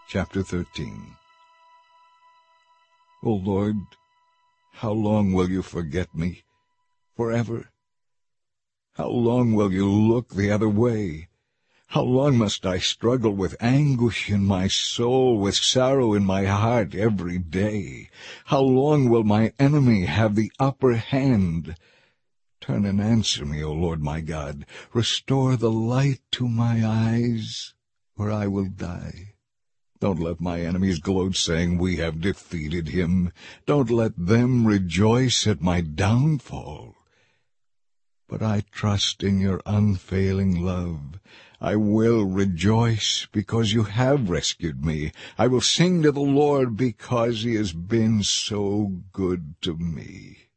Chapter 13. O Lord, how long will you forget me? Forever? How long will you look the other way? How long must I struggle with anguish in my soul, with sorrow in my heart every day? How long will my enemy have the upper hand? Turn and answer me, O Lord my God. Restore the light to my eyes, or I will die. Don't let my enemies gloat, saying, we have defeated him. Don't let them rejoice at my downfall. But I trust in your unfailing love. I will rejoice because you have rescued me. I will sing to the Lord because he has been so good to me.